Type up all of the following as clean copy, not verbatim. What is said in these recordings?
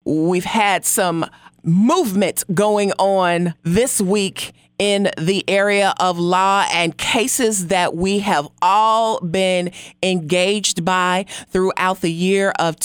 we've had some movement going on this week in the area of law and cases that we have all been engaged by throughout the year of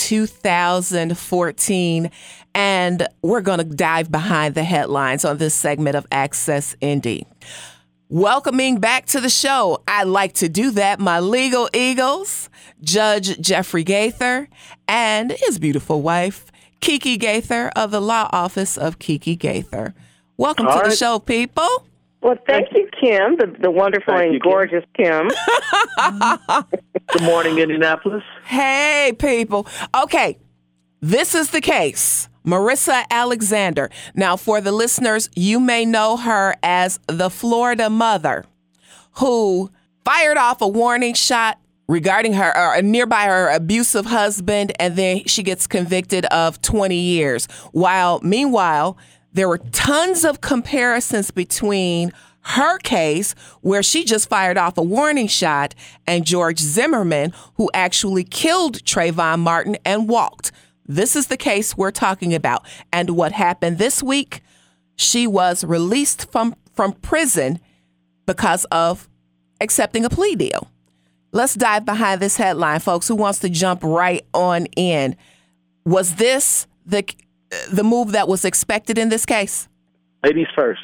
2014. And we're going to dive behind the headlines on this segment of Access Indy. Welcoming back to the show, I like to do that, my legal eagles, Judge Jeffrey Gaither and his beautiful wife, Kiki Gaither of the Law Office of Kiki Gaither. Welcome to the show, people. Well, thank you, Kim, the wonderful and gorgeous Kim. Good morning, Indianapolis. Hey, people. Okay, this is the case. Marissa Alexander. Now, for the listeners, you may know her as the Florida mother who fired off a warning shot regarding her or nearby her abusive husband, and then she gets convicted of 20 years. Meanwhile, there were tons of comparisons between her case, where she just fired off a warning shot, and George Zimmerman, who actually killed Trayvon Martin and walked. This is the case we're talking about. And what happened this week, she was released from prison because of accepting a plea deal. Let's dive behind this headline, folks. Who wants to jump right on in? Was this the move that was expected in this case? Ladies first.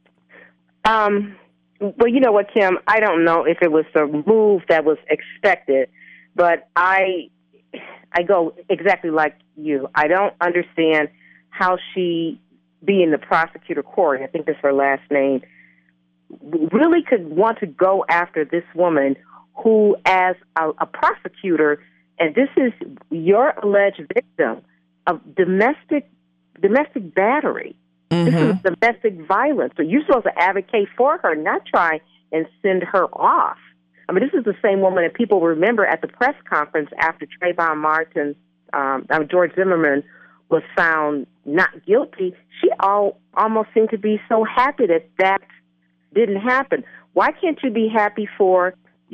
Well, you know what, Kim? I don't know if it was the move that was expected, but I go exactly like you. I don't understand how she, being the prosecutor, Corey, I think that's her last name, really could want to go after this woman who, as a prosecutor, and this is your alleged victim of domestic battery. Mm-hmm. This is domestic violence. So you're supposed to advocate for her, not try and send her off. I mean, this is the same woman that people remember at the press conference after Trayvon Martin, George Zimmerman was found not guilty. She almost seemed to be so happy that didn't happen. Why can't you be happy for,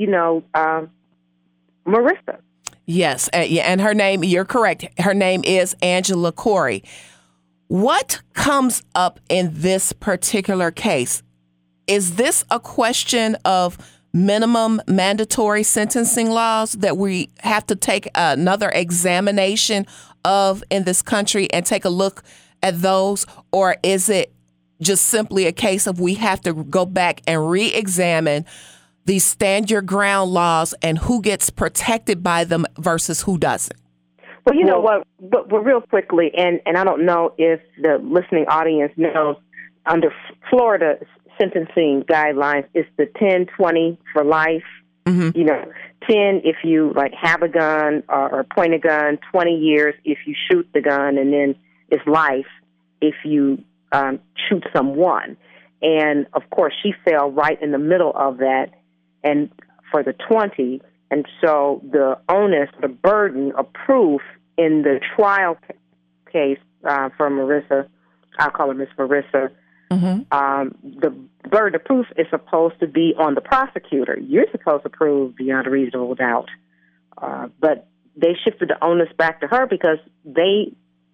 Marissa? Yes, and her name, you're correct, her name is Angela Corey. What comes up in this particular case? Is this a question of minimum mandatory sentencing laws that we have to take another examination of in this country and take a look at those? Or is it just simply a case of we have to go back and re-examine these stand your ground laws and who gets protected by them versus who doesn't? Well, you know what? But real quickly, and I don't know if the listening audience knows, under Florida sentencing guidelines, it's the 10-20 for life. Mm-hmm. 10 if you have a gun or point a gun, 20 years if you shoot the gun, and then it's life if you shoot someone. And of course, she fell right in the middle of that, and for the 20. And so the onus, the burden of proof in the trial case for Marissa, I'll call her Miss Marissa, mm-hmm. The burden of proof is supposed to be on the prosecutor. You're supposed to prove beyond a reasonable doubt. But they shifted the onus back to her because they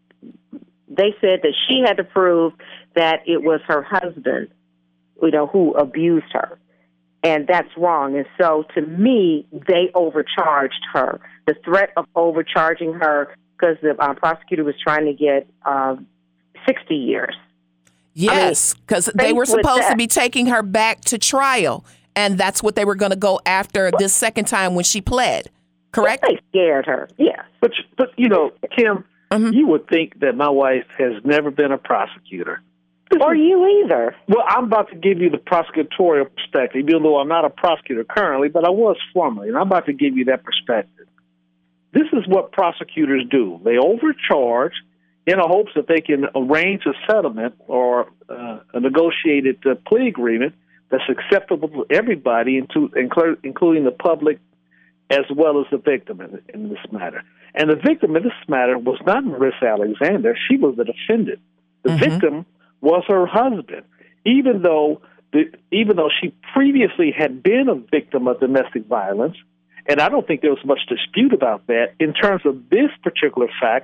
said that she had to prove that it was her husband, who abused her. And that's wrong. And so, to me, they overcharged her. The threat of overcharging her, because the prosecutor was trying to get 60 years. Yes, because they were supposed to be taking her back to trial, and that's what they were going to go after this second time when she pled. Correct? They scared her, yeah. But Kim, mm-hmm. you would think that my wife has never been a prosecutor. Or you either. Well, I'm about to give you the prosecutorial perspective, even though I'm not a prosecutor currently, but I was formerly, and I'm about to give you that perspective. This is what prosecutors do. They overcharge in the hopes that they can arrange a settlement or a negotiated plea agreement that's acceptable to everybody, including the public as well as the victim in this matter. And the victim in this matter was not Marissa Alexander. She was the defendant. The mm-hmm. victim was her husband, even though she previously had been a victim of domestic violence, and I don't think there was much dispute about that. In terms of this particular fact,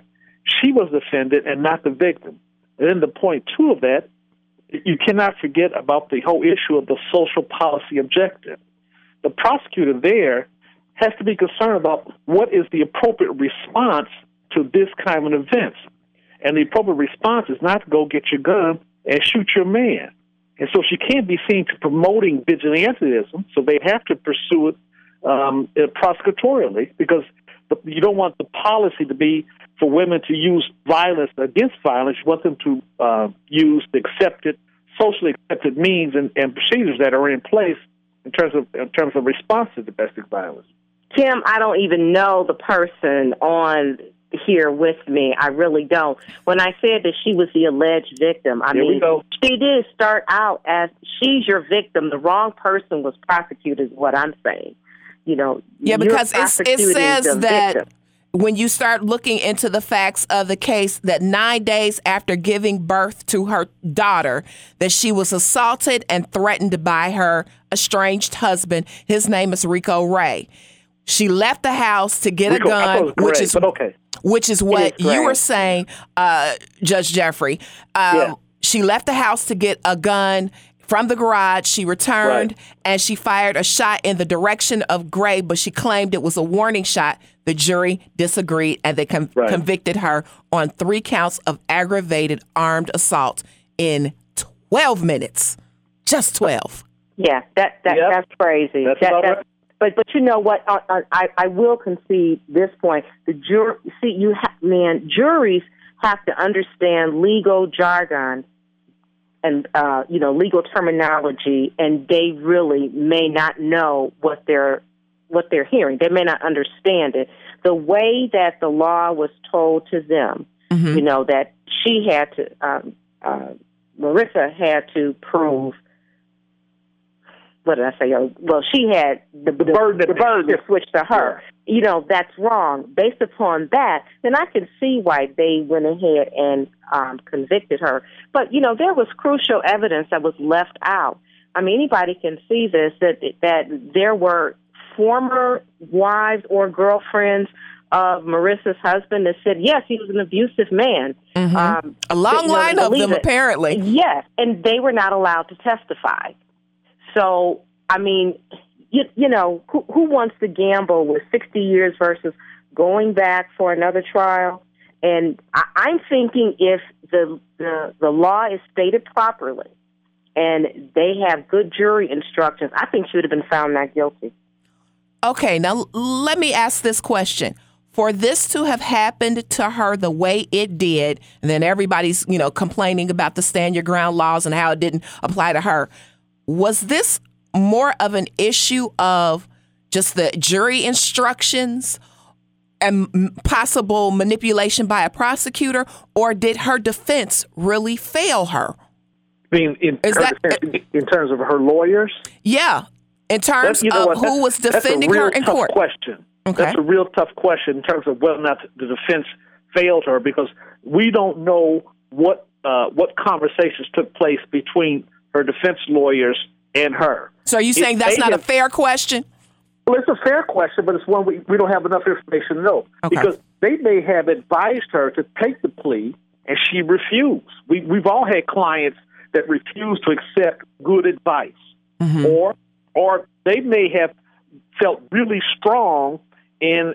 she was the defendant and not the victim. And then the point two of that, you cannot forget about the whole issue of the social policy objective. The prosecutor there has to be concerned about what is the appropriate response to this kind of an event. And the appropriate response is not to go get your gun and shoot your man. And so she can't be seen to promoting vigilantism, so they have to pursue it prosecutorially, because you don't want the policy to be for women to use violence against violence. You want them to use the socially accepted means and procedures that are in place in terms of response to domestic violence. Tim, I don't even know the person on here with me. I really don't. When I said that she was the alleged victim, she did start out as she's your victim. The wrong person was prosecuted, is what I'm saying. Because it says that victim. When you start looking into the facts of the case, that 9 days after giving birth to her daughter, that she was assaulted and threatened by her estranged husband. His name is Rico Ray. She left the house to get a gun, which is what you were saying, Judge Jeffrey. She left the house to get a gun from the garage. She returned and she fired a shot in the direction of Gray, but she claimed it was a warning shot. The jury disagreed, and they convicted her on 3 counts of aggravated armed assault in 12 minutes. Just 12. Yeah, that's crazy. That's right. But you know what? I will concede this point. The juries have to understand legal jargon and legal terminology, and they really may not know what they're hearing. They may not understand it. The way that the law was told to them, that she had to, Marissa had to prove. What did I say? Well, she had the burden to switch to her. That's wrong. Based upon that, then I can see why they went ahead and convicted her. But, there was crucial evidence that was left out. I mean, anybody can see this, that there were former wives or girlfriends of Marissa's husband that said, yes, he was an abusive man. Mm-hmm. A long line of them, apparently. Yes, and they were not allowed to testify. So, I mean, who wants to gamble with 60 years versus going back for another trial? And I'm thinking if the law is stated properly and they have good jury instructions, I think she would have been found not guilty. Okay, now let me ask this question. For this to have happened to her the way it did, and then everybody's, complaining about the stand your ground laws and how it didn't apply to her, was this more of an issue of just the jury instructions and possible manipulation by a prosecutor, or did her defense really fail her? I mean, in terms of her lawyers? Yeah, in terms of who was defending her in court. Question. Okay. That's a real tough question in terms of whether or not the defense failed her, because we don't know what conversations took place between her defense lawyers and her. So are you saying that's not a fair question? Well, it's a fair question, but it's one we don't have enough information to know. Okay. Because they may have advised her to take the plea, and she refused. We've all had clients that refuse to accept good advice. Mm-hmm. Or they may have felt really strong in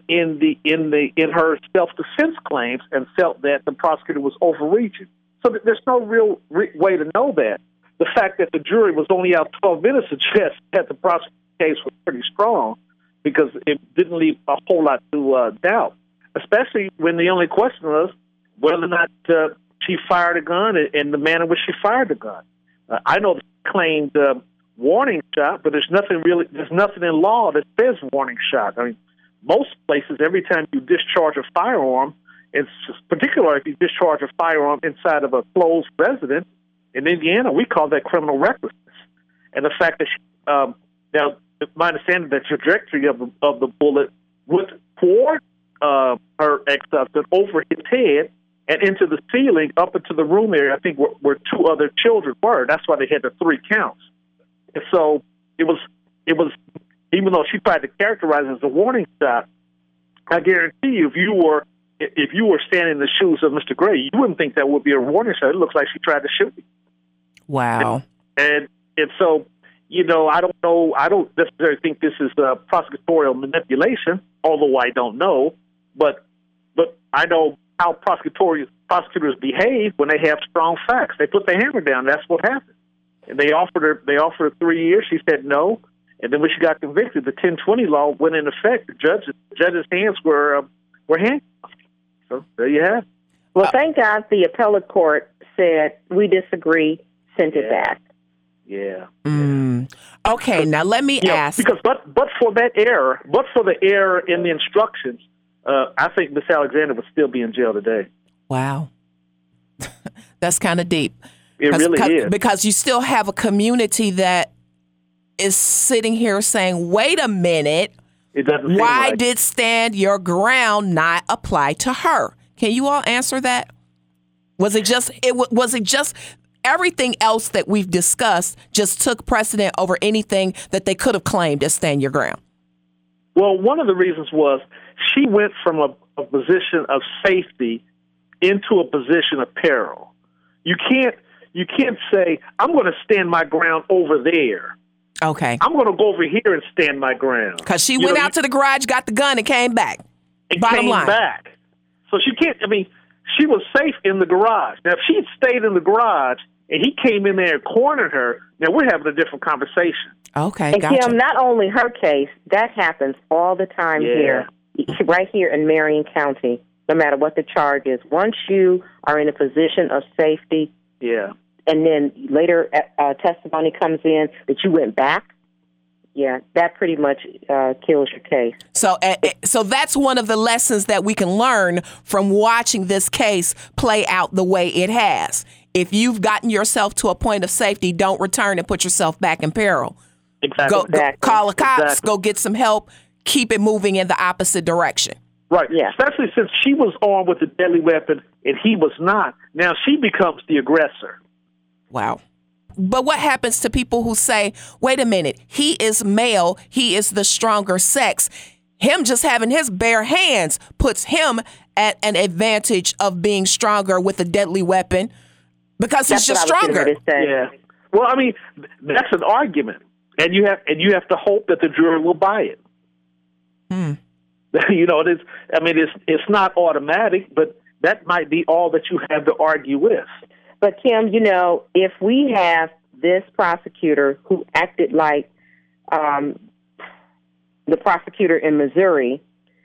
her self-defense claims and felt that the prosecutor was overreaching. So there's no real way to know that. The fact that the jury was only out 12 minutes suggests that the prosecutor's case was pretty strong, because it didn't leave a whole lot to doubt, especially when the only question was whether or not she fired a gun and the manner in which she fired the gun. I know they claimed warning shot, but there's nothing in law that says warning shot. I mean, most places, every time you discharge a firearm, it's particularly if you discharge a firearm inside of a closed residence, in Indiana, we call that criminal recklessness. And the fact that now, my understanding that the trajectory of the bullet went toward her ex-husband over his head and into the ceiling up into the room area, I think, where 2 other children were. That's why they had the 3 counts. And so it was, even though she tried to characterize it as a warning shot, I guarantee you, if you were if you were standing in the shoes of Mr. Gray, you wouldn't think that would be a warning shot. It looks like she tried to shoot me. Wow. And so, I don't know. I don't necessarily think this is prosecutorial manipulation, although I don't know. But I know how prosecutors behave when they have strong facts. They put the hammer down. That's what happened. And they offered her 3 years. She said no. And then when she got convicted, the 1020 law went in effect. The judge's hands were handcuffed. So there you have it. Well, thank God the appellate court said we disagree, sent it back. Yeah. Okay, now let me ask. Because but for the error in the instructions, I think Miss Alexander would still be in jail today. Wow. That's kind of deep. It really is. Because you still have a community that is sitting here saying, wait a minute, it doesn't why like did stand your ground not apply to her? Can you all answer that? Was it just everything else that we've discussed just took precedent over anything that they could have claimed as stand your ground? Well, one of the reasons was she went from a position of safety into a position of peril. You can't say, I'm going to stand my ground over there. Okay. I'm going to go over here and stand my ground. Because she went out to the garage, got the gun, and came back. Bottom line. So she can't, she was safe in the garage. Now, if she had stayed in the garage and he came in there and cornered her, now we're having a different conversation. Okay, and gotcha. Kim, not only her case, that happens all the time here, right here in Marion County, no matter what the charge is. Once you are in a position of safety, and then later testimony comes in that you went back, that pretty much kills your case. So that's one of the lessons that we can learn from watching this case play out the way it has. If you've gotten yourself to a point of safety, don't return and put yourself back in peril. Exactly. Go call the cops, go get some help, keep it moving in the opposite direction. Right. Yeah. Especially since she was armed with a deadly weapon and he was not. Now she becomes the aggressor. Wow. But what happens to people who say, wait a minute, he is male, he is the stronger sex. Him just having his bare hands puts him at an advantage of being stronger with a deadly weapon because he's just stronger. Yeah. Well, that's an argument. And you have to hope that the jury will buy it. It's not automatic, but that might be all that you have to argue with. But Kim, if we have this prosecutor who acted like the prosecutor in Missouri,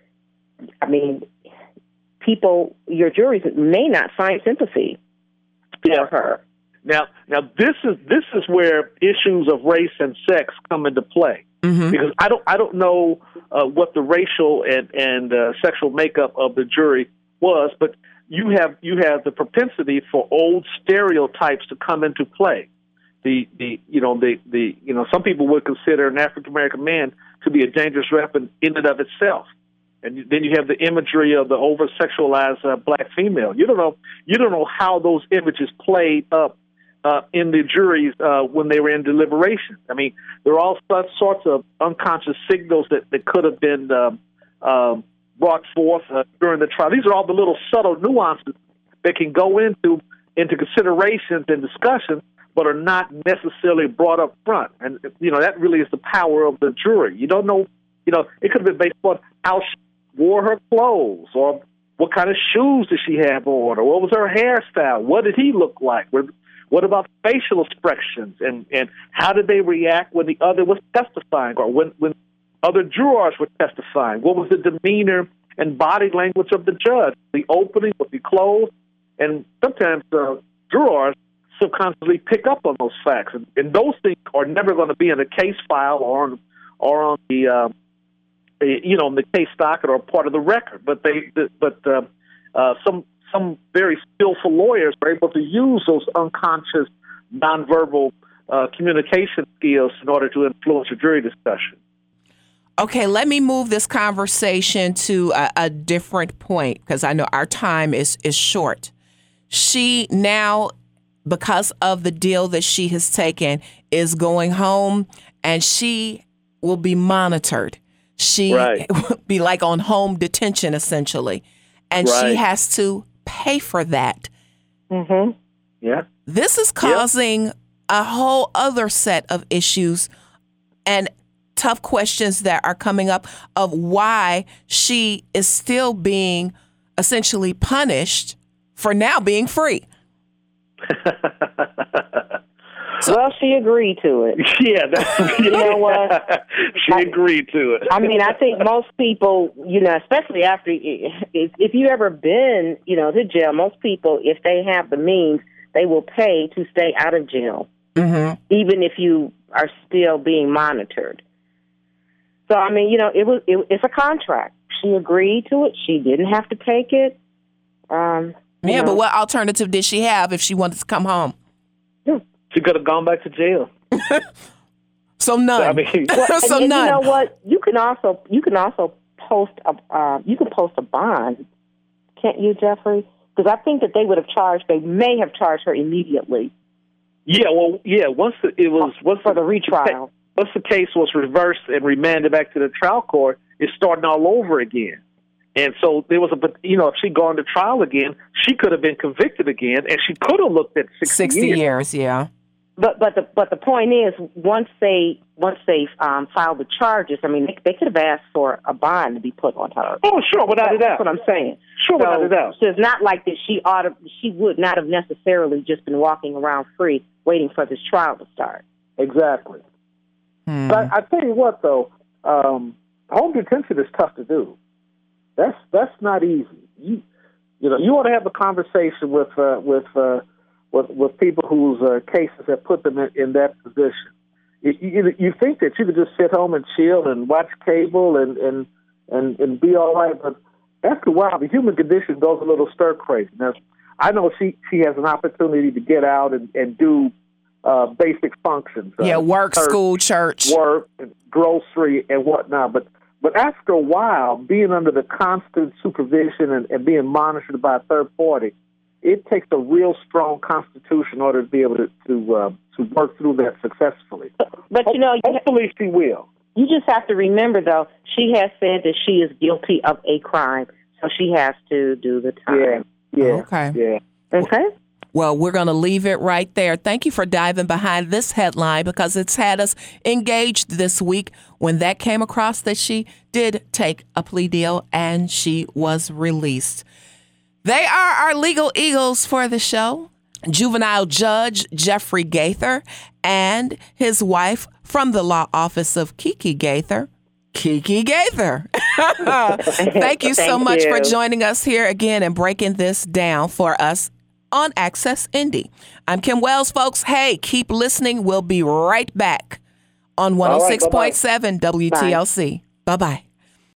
your juries may not find sympathy for her. Now this is where issues of race and sex come into play. Mm-hmm. Because I don't know what the racial and sexual makeup of the jury was, but you have the propensity for old stereotypes to come into play. Some people would consider an African American man to be a dangerous weapon in and of itself, and then you have the imagery of the over sexualized black female. You don't know how those images played up in the juries when they were in deliberation. There are all sorts of unconscious signals that could have been brought forth during the trial. These are all the little subtle nuances that can go into considerations and discussions, but are not necessarily brought up front. And that really is the power of the jury. You don't know. It could have been based on how she wore her clothes, or what kind of shoes did she have on, or what was her hairstyle? What did he look like? What about facial expressions, and how did they react when the other was testifying, or when other jurors were testifying? What was the demeanor and body language of the judge? The opening, was he closed? And sometimes jurors subconsciously pick up on those facts, and those things are never going to be in a case file or on the the case docket or part of the record. But some very skillful lawyers are able to use those unconscious, nonverbal communication skills in order to influence a jury discussion. Okay, let me move this conversation to a different point, because I know our time is short. She now, because of the deal that she has taken, is going home, and she will be monitored. She will be like on home detention, essentially. and she Right. has to pay for that. Mm-hmm. Yeah. This is causing a whole other set of issues and tough questions that are coming up of why she is still being essentially punished for now being free. Well, she agreed to it. Yeah. You know what? She agreed to it. I mean, I think most people, especially after, if you ever been, to jail, most people, if they have the means, they will pay to stay out of jail, even if you are still being monitored. So, I mean, it's a contract. She agreed to it. She didn't have to take it. But what alternative did she have if she wanted to come home? She could have gone back to jail. So none. I mean, so and none. You know what? You can also post a bond, can't you, Jeffrey? Because I think that they may have charged her immediately. Yeah. Well, yeah. Once for the retrial. Once the case was reversed and remanded back to the trial court, it's starting all over again. And so there was if she'd gone to trial again, she could have been convicted again, and she could have looked at 60 years. Yeah. But the point is, once they filed the charges, I mean, they could have asked for a bond to be put on her. Oh, sure, without a doubt. That's what I'm saying. Sure, without a doubt. So it's not like that she would not have necessarily just been walking around free, waiting for this trial to start. Exactly. But I tell you what, though, home detention is tough to do. That's not easy. You want to have a conversation with people whose cases have put them in that position. You think that you could just sit home and chill and watch cable and be all right, but after a while, the human condition goes a little stir crazy. Now, I know she has an opportunity to get out and do basic functions. Work, school, church. Work, grocery, and whatnot. But after a while, being under the constant supervision and being monitored by a third party, it takes a real strong constitution in order to be able to work through that successfully. But hopefully she will. You just have to remember, though, she has said that she is guilty of a crime, so she has to do the time. Yeah. Okay. Yeah. Okay. Well, we're going to leave it right there. Thank you for diving behind this headline because it's had us engaged this week when that came across that she did take a plea deal and she was released. They are our legal eagles for the show. Juvenile Judge Jeffrey Gaither and his wife from the law office of Kiki Gaither. Kiki Gaither. Thank you so much for joining us here again and breaking this down for us on Access Indy. I'm Kim Wells, folks. Hey, keep listening. We'll be right back on 106.7 WTLC. Bye-bye.